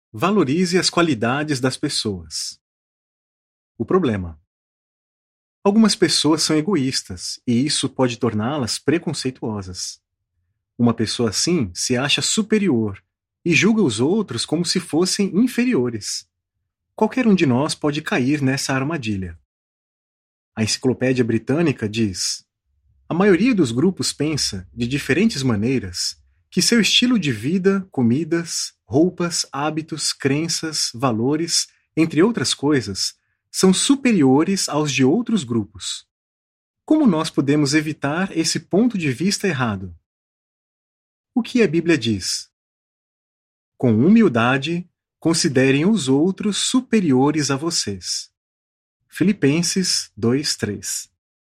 Valorize as qualidades das pessoas. O problema: algumas pessoas são egoístas e isso pode torná-las preconceituosas. Uma pessoa assim se acha superior e julga os outros como se fossem inferiores. Qualquer um de nós pode cair nessa armadilha. A Enciclopédia Britânica diz: a maioria dos grupos pensa, de diferentes maneiras, que seu estilo de vida, comidas, roupas, hábitos, crenças, valores, entre outras coisas, são superiores aos de outros grupos. Como nós podemos evitar esse ponto de vista errado? O que a Bíblia diz? Com humildade, considerem os outros superiores a vocês. Filipenses 2:3.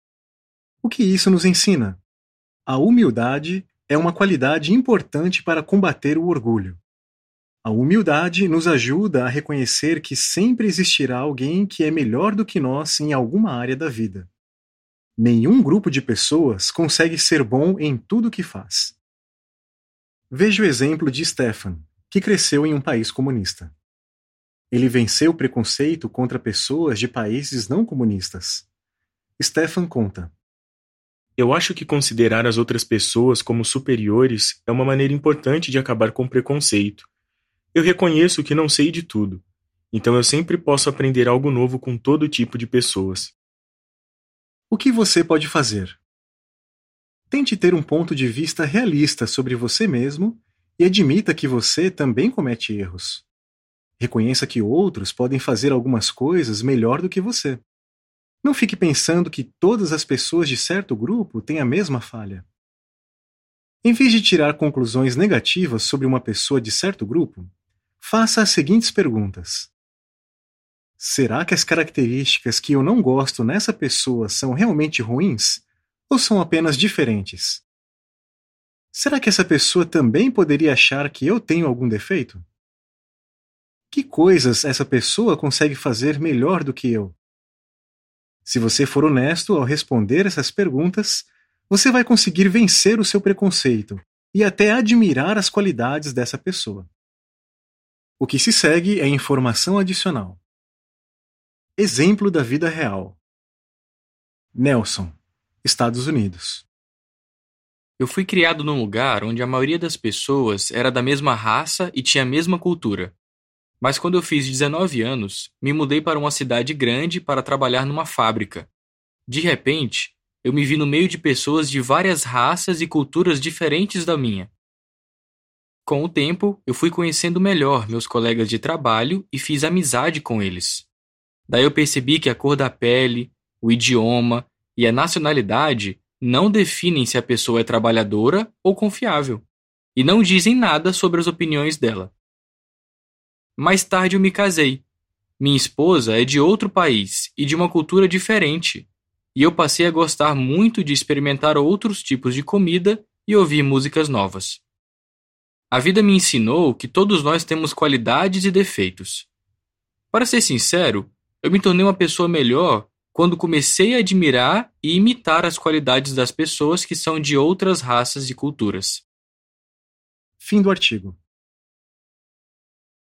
O que isso nos ensina? A humildade é uma qualidade importante para combater o orgulho. A humildade nos ajuda a reconhecer que sempre existirá alguém que é melhor do que nós em alguma área da vida. Nenhum grupo de pessoas consegue ser bom em tudo que faz. Veja o exemplo de Stefan, que cresceu em um país comunista. Ele venceu o preconceito contra pessoas de países não comunistas. Stefan conta: Eu acho que considerar as outras pessoas como superiores é uma maneira importante de acabar com o preconceito. Eu reconheço que não sei de tudo, então eu sempre posso aprender algo novo com todo tipo de pessoas. O que você pode fazer? Tente ter um ponto de vista realista sobre você mesmo e admita que você também comete erros. Reconheça que outros podem fazer algumas coisas melhor do que você. Não fique pensando que todas as pessoas de certo grupo têm a mesma falha. Em vez de tirar conclusões negativas sobre uma pessoa de certo grupo, faça as seguintes perguntas: será que as características que eu não gosto nessa pessoa são realmente ruins ou são apenas diferentes? Será que essa pessoa também poderia achar que eu tenho algum defeito? Que coisas essa pessoa consegue fazer melhor do que eu? Se você for honesto ao responder essas perguntas, você vai conseguir vencer o seu preconceito e até admirar as qualidades dessa pessoa. O que se segue é informação adicional. Exemplo da vida real. Nelson, Estados Unidos. Eu fui criado num lugar onde a maioria das pessoas era da mesma raça e tinha a mesma cultura. Mas quando eu fiz 19 anos, me mudei para uma cidade grande para trabalhar numa fábrica. De repente, eu me vi no meio de pessoas de várias raças e culturas diferentes da minha. Com o tempo, eu fui conhecendo melhor meus colegas de trabalho e fiz amizade com eles. Daí eu percebi que a cor da pele, o idioma e a nacionalidade não definem se a pessoa é trabalhadora ou confiável, e não dizem nada sobre as opiniões dela. Mais tarde eu me casei. Minha esposa é de outro país e de uma cultura diferente, e eu passei a gostar muito de experimentar outros tipos de comida e ouvir músicas novas. A vida me ensinou que todos nós temos qualidades e defeitos. Para ser sincero, eu me tornei uma pessoa melhor quando comecei a admirar e imitar as qualidades das pessoas que são de outras raças e culturas. Fim do artigo.